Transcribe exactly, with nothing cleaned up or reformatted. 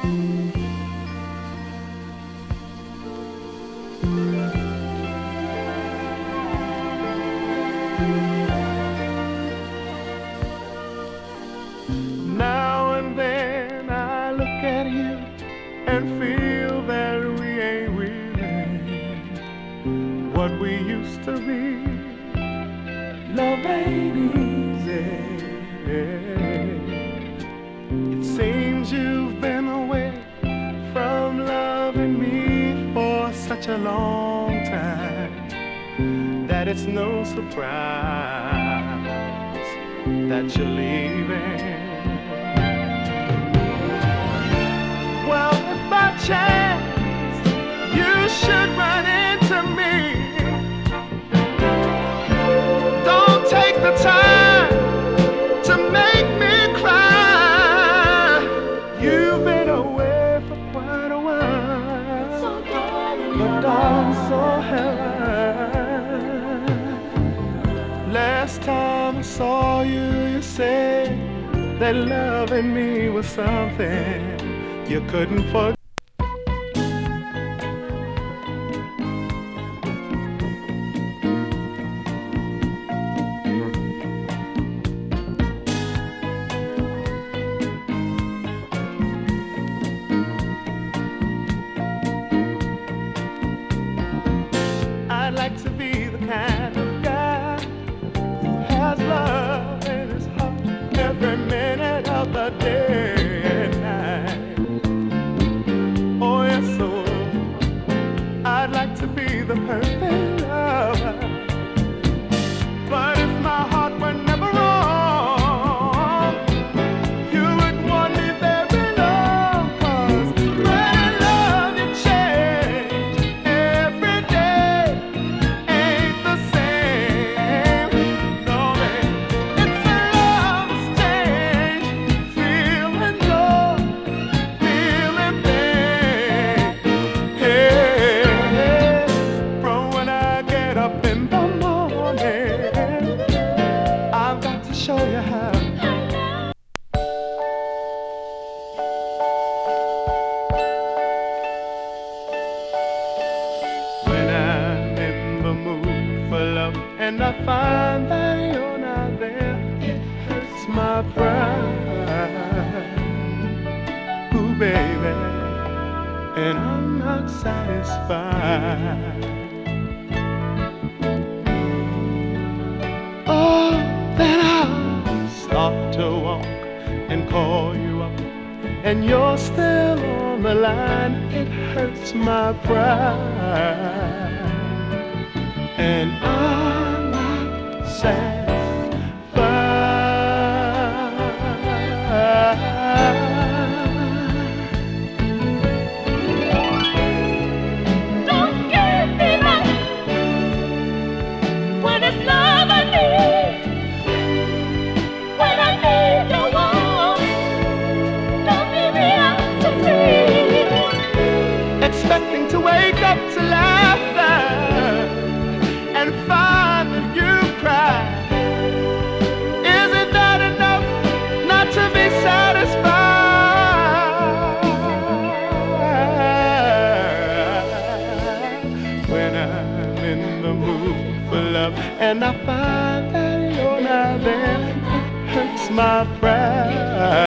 Now and then I look at you and feel that we ain't really what we used to be. Love ain't easy. It seems you've been away from loving me for such a long time that it's no surprise that you're leaving. Well, if by chance you should run into me, don't take the time to make me cry. You've been away for quite a while, so darling, but darling, so have I. Last time I saw you, you said that loving me was something you couldn't forget. I'd like to be the kind of guy who has love in his heart every minute of the day and night. Oh yes, so I'd like to be the perfect lover. But if my heart were never wrong, you would want me very long. 'Cause when I love you change every day, ain't the same. No, babe, it's a love exchange, feeling love, feeling pain. Hey, from when I get up in the morning, I've got to show you how. When I'm in the mood for love and I find that you're not there, it hurts my pride. Ooh, baby, and I'm not satisfied. Oh, then I'll start to walk and call you up, and you're still on the line. It hurts my pride, and I'm not satisfied. Don't give me that when it's love I need. When I need your warmth, don't leave me out to free. Expecting to wake up to laughter and find that you cry. Isn't that enough not to be satisfied? When I'm in the mood for love and I find that you're not there, it hurts my pride.